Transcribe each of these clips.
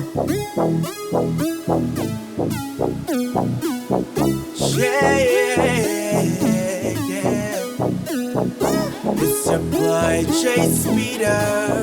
It's your boy Jay Speeder.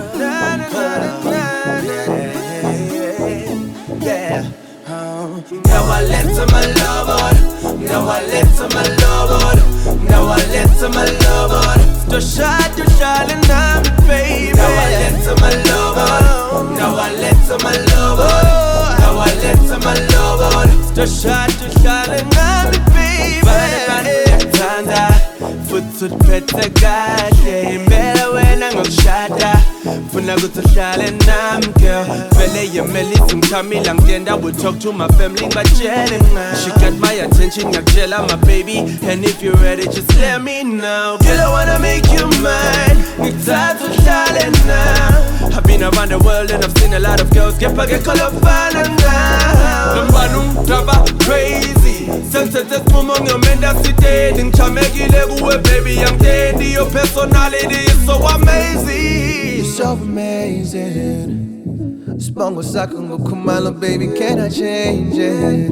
Now I let to my lover. Now I let to my lover. Now I let to my lover. Sto shalling now, baby. Now I let to my lover. Now I let to my lover. Now I let to my lover. Sto shalling now, baby. Tanda, futhi uphethe kahle impela wena ngokushada funa ukuthi uhlale nami girl vele yemelisa ngichamile ngitenda I will talk to my family ngibatshele nga she got my attention ngiyakutshela my baby and if you're ready just let me know girl I wanna make you mine ngikuthanda uhlale nami I've been around the world and I've seen a lot of girls kepha ke kholofana ngawe ngibana ungidaba crazy sengithethe simumo ngiyomenda siteni ngichamekile kuwe baby angitendi your personality is so amazing you're so amazing Sibongo sakho ngokhumalo baby can I change it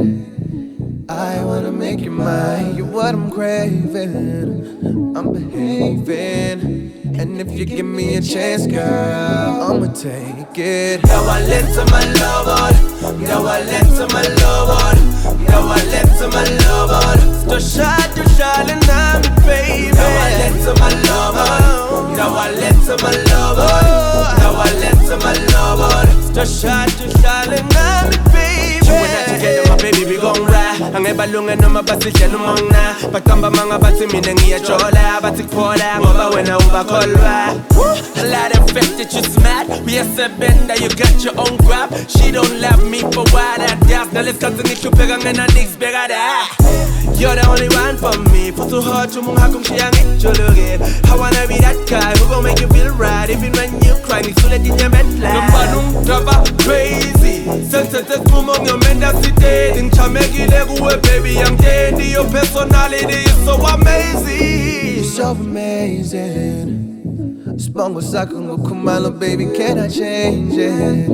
I wanna make you mine you're what I'm craving I'm behaving and if you give me a chance girl I'ma take it Now I let to my lover Now I let to my lover Now I let to my lover Sto shalling nami baby Now I let to my lover Now I let to my lover Now I let to my lover Sto shalling nami baby You and I together my baby we gon' ride Angebalunga noma basihle noma ngina Baqamba manga bathi mina ngiyajola bathi kuphola ngoba wena ubakholwa A lot of fact that you smart We are sebenda you got your own grab She don't love me for what I does Now let's cut to ngihlupheka ngena nix beka da You're the only one for me Futhi hot umunga kumshiya ngijuluke I wanna be that guy who gon' make you feel right Even when you cry ngisule tinyamendla Ngibana ungidaba crazy Sengithethe simumo ngiyomenda siteni ngichamekile kuwe baby angitendi your personality is so amazing You're so amazing Sibongo sakho ngokhumalo baby can I change it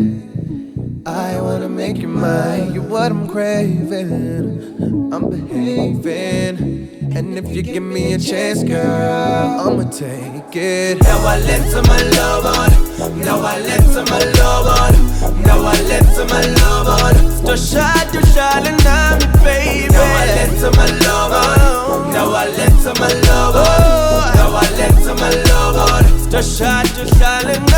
I wanna make you mine you're what I'm craving I'm behaving and if you give me a chance girl I'ma take it Now I let to my lover Now I let to my lover Now I let to my lover Sto shalling nami baby Now I let to my lover Now I let to my lover Now I let to my lover Sto shalling